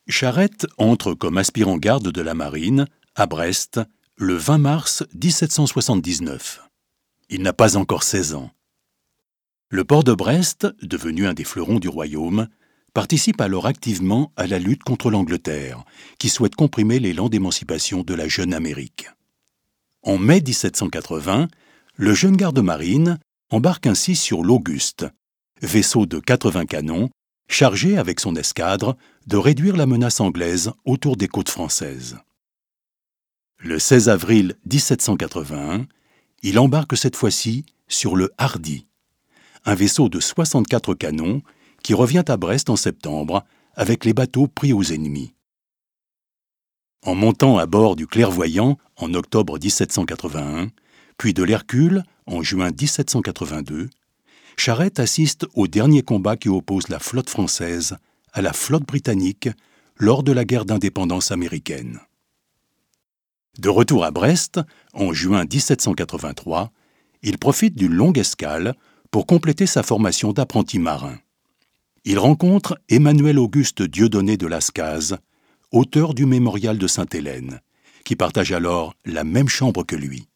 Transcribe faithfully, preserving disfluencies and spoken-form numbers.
Charette entre comme aspirant garde de la marine à Brest le vingt mars mille sept cent soixante-dix-neuf. Il n'a pas encore seize ans. Le port de Brest, devenu un des fleurons du royaume, participe alors activement à la lutte contre l'Angleterre, qui souhaite comprimer l'élan d'émancipation de la jeune Amérique. En mai mille sept cent quatre-vingts, le jeune garde-marine embarque ainsi sur l'Auguste, vaisseau de quatre-vingts canons, chargé avec son escadre de réduire la menace anglaise autour des côtes françaises. Le seize avril mille sept cent quatre-vingt-un, il embarque cette fois-ci sur le Hardy, un vaisseau de soixante-quatre canons qui revient à Brest en septembre avec les bateaux pris aux ennemis. En montant à bord du Clairvoyant en octobre mille sept cent quatre-vingt-un, puis de l'Hercule en juin mille sept cent quatre-vingt-deux, Charette assiste au dernier combat qui oppose la flotte française à la flotte britannique lors de la guerre d'indépendance américaine. De retour à Brest, en juin mille sept cent quatre-vingt-trois, il profite d'une longue escale pour compléter sa formation d'apprenti marin. Il rencontre Emmanuel-Auguste Dieudonné de Lascazes, auteur du mémorial de Sainte-Hélène, qui partage alors la même chambre que lui.